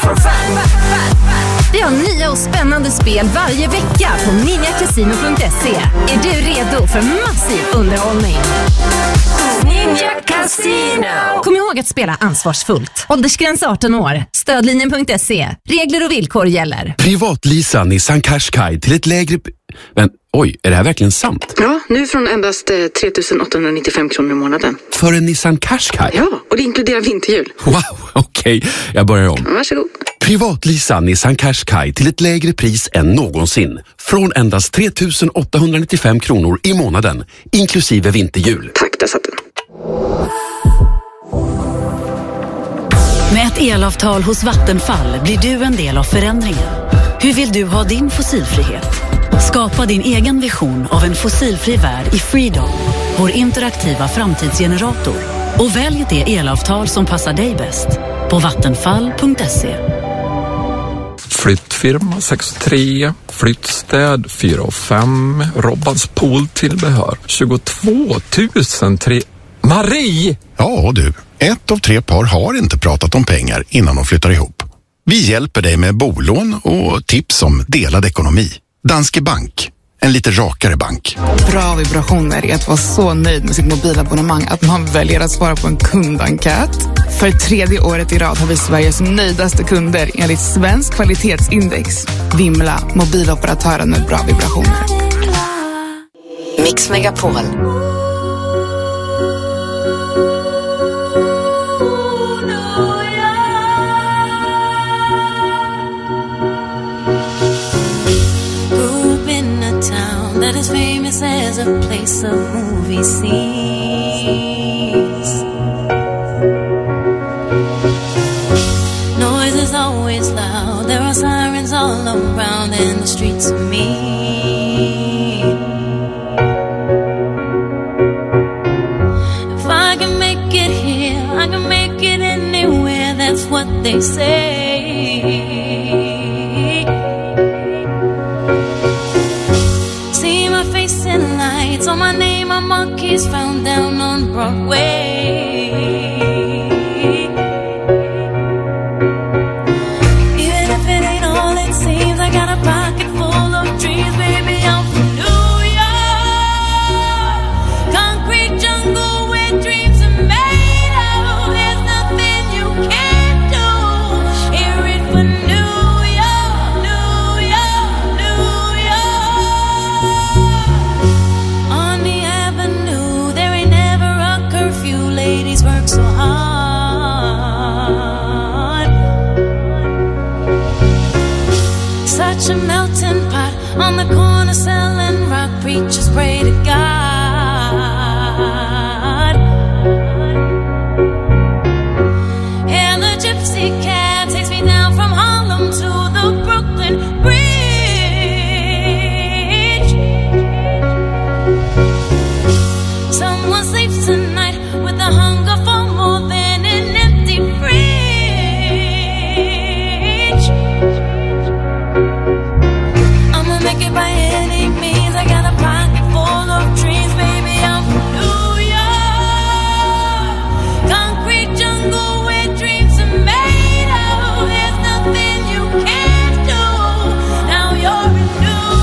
Vi har nya och spännande spel varje vecka på ninja casino punkt se. Är du redo för massiv underhållning? Ninja Casino! Kom ihåg att spela ansvarsfullt. Åldersgräns arton år. Stödlinjen punkt se. Regler och villkor gäller. Privatlisa Nissan Qashqai till ett lägre... Men oj, är det här verkligen sant? Ja, nu från endast eh, tre tusen åttahundranittiofem kronor i månaden. För en Nissan Qashqai? Ja, och det inkluderar vinterhjul. Wow, okej. Okay. Jag börjar om. Varsågod. Privatlisa Nissan Qashqai till ett lägre pris än någonsin. Från endast tre tusen åttahundranittiofem kronor i månaden, inklusive vinterhjul. Tack, där satt den. Med ett elavtal hos Vattenfall blir du en del av förändringen. Hur vill du ha din fossilfrihet? Skapa din egen vision av en fossilfri värld i Freedom, vår interaktiva framtidsgenerator. Och välj det elavtal som passar dig bäst på vattenfall punkt se. Flyttfirma sex tre, flyttstäd fyra fem, Robbans pooltillbehör tjugotvå tusen tre. Marie! Ja du, ett av tre par har inte pratat om pengar innan de flyttar ihop. Vi hjälper dig med bolån och tips om delad ekonomi. Danske Bank. En lite rakare bank. Bra vibrationer är att vara så nöjd med sitt mobilabonnemang att man väljer att svara på en kundenkät. För tredje året i rad har vi Sveriges nöjdaste kunder enligt Svensk kvalitetsindex. Vimla, mobiloperatören med bra vibrationer. Mix Megapol. That is famous as a place of movie scenes. Noise is always loud. There are sirens all around and the streets are mean. If I can make it here, I can make it anywhere. That's what they say. So my name on monkeys found down on Broadway. Even if it ain't all it seems, I got a pocket full of dreams, baby. I'm from New York, concrete jungle where dreams are made of. There's nothing you can't do. Hear it for New York, New York, New York. On the avenue, there ain't never a curfew. Ladies work so hard. Such a melting pot on the corner selling rock. Preachers pray to God. Yeah, the gypsy cab takes me down from Harlem to the Brooklyn Bridge. Someone sleeps tonight with a hunger for more than an empty fridge. I'ma make it by any means. I got a pocket full of dreams, baby. I'm from New York, concrete jungle where dreams are made of. There's nothing you can't do. Now you're in New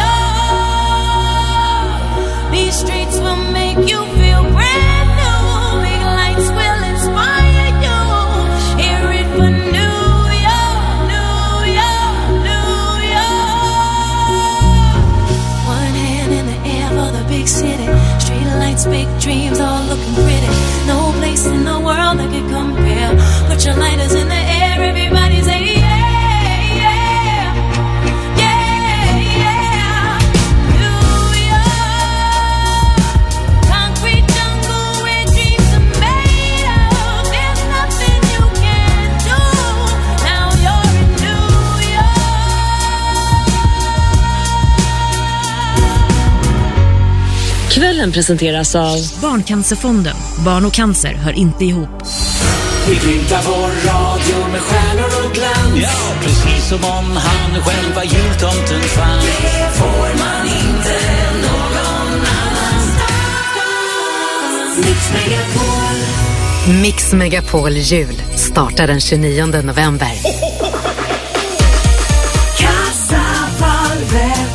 York. These streets will make you feel brand new. Big lights will inspire you. Hear it for New York, New York, New York. One hand in the air for the big city. Street lights, big dreams, all looking pretty. No place in the world that could compare. Put your lighters in the air, everybody say yeah, yeah, yeah, yeah. New York, concrete jungle where dreams are made of. There's nothing you can do. Now you're in New York. Kvällen presenteras av Barncancerfonden. Barn och cancer hör inte ihop. Vi pyntar vår radio med stjärnor och glans. Ja, precis som om han själva jultomten fanns. Det får man inte någon annanstans. Mix Megapol. Mix Megapol jul startar den tjugonionde november. Kassavalvet.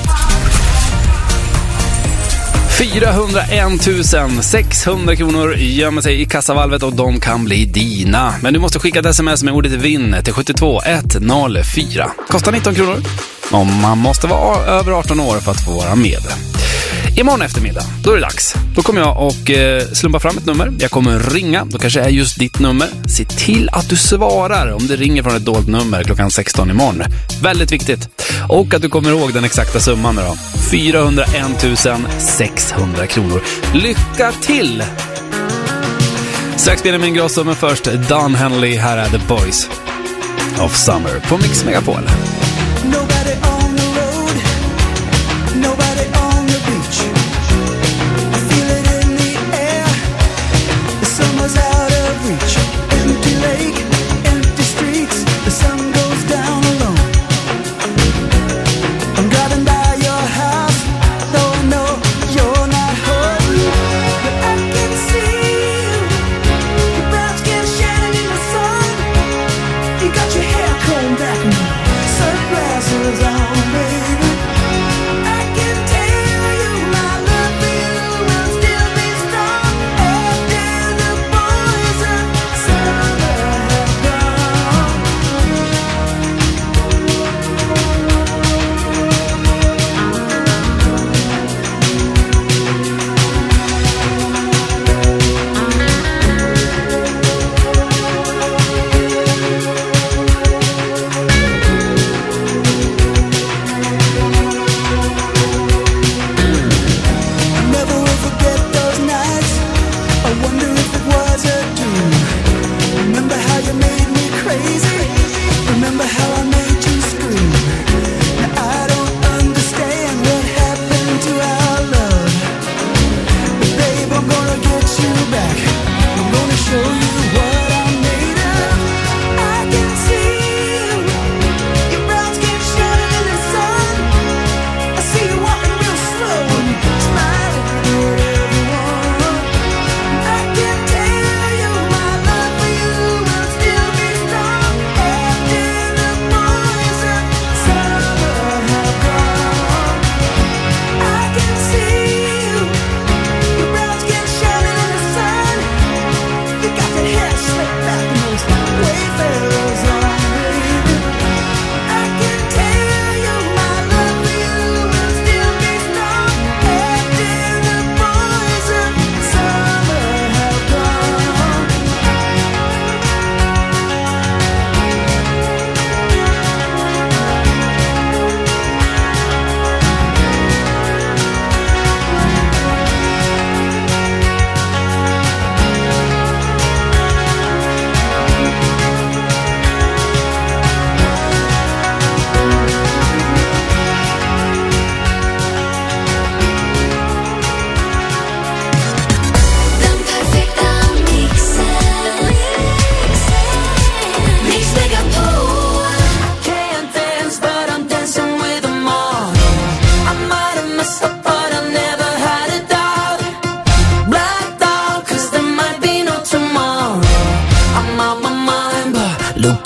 fyrahundraen tusen sexhundra kronor gömmer sig i kassavalvet och de kan bli dina. Men du måste skicka ett sms med ordet vinn till sjuttiotvå etthundrafyra. Kostar nitton kronor. Och man måste vara över arton år för att få vara med. Imorgon eftermiddag, då är det dags. Då kommer jag och eh, slumpa fram ett nummer. Jag kommer ringa, då kanske är just ditt nummer. Se till att du svarar om det ringer från ett dolt nummer klockan sexton imorgon. Väldigt viktigt. Och att du kommer ihåg den exakta summan då. fyrahundraen tusen sexhundra kronor. Lycka till! Strax spelar min Ingrosso, men först Don Henley. Här är The Boys of Summer på Mix Megapol. Nobody on the road, nobody on the beach. I feel it in the air, the summer's out of reach. Empty lake, empty streets, the sun goes down alone. I'm driving by your house, though I know you're not home. But I can see you, your brown skin shining in the sun. You got your hair combed back.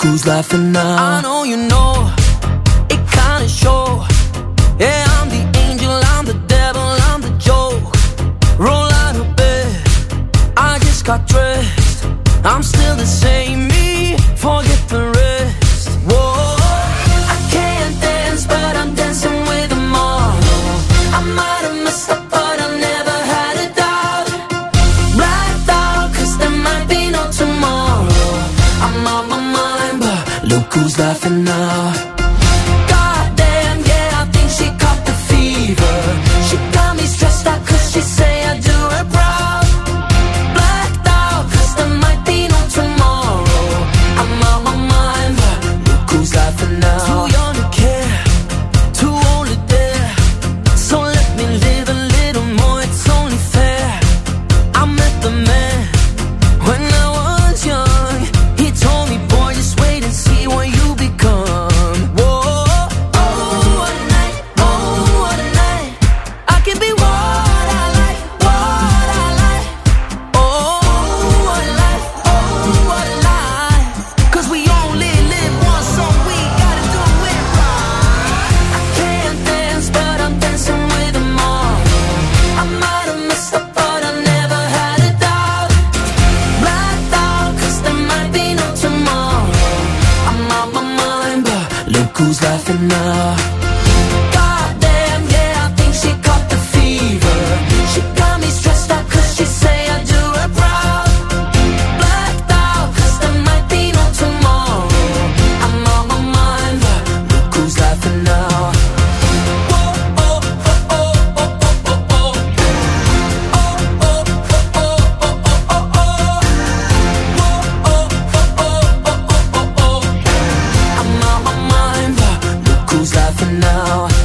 who's laughing now. I know you know, it kinda show. Yeah, I'm the angel, I'm the devil, I'm the joke. Roll out of bed, I just got dressed. I'm still the same me, forget the rest. Whoa, I can't dance, but I'm dancing with them all. I might have messed up, but I never had a doubt. Blacked out, cause there might be no tomorrow. I'm on my mind, but look who's laughing now. Goddamn, yeah, I think she caught the fever. She got me stressed out cause she say I do her proud. Blacked out cause there might be no tomorrow. I'm on my mind, but look who's laughing now. Too young to care, too old to dare. So let me live a little more, it's only fair. I met the man when I was young. He told me, boy, just wait and see what you become. Whoa, oh, what a night, oh, what a night. I can be what I like, what I like. Oh, what a life, oh, what a life. Cause we only live once, so we gotta do it right. I can't dance, but I'm dancing with them all. I might have messed up, but I never had a doubt. Blacked out, cause there might be no tomorrow. I'm on my mind, but look who's laughing now. Goddamn, yeah, I think she caught the fever. She got me stressed out cause she say I do her proud. Blacked out, cause there might be no tomorrow. I'm on my mind, but look who's laughing now. I'm on my mind, but look who's laughing now.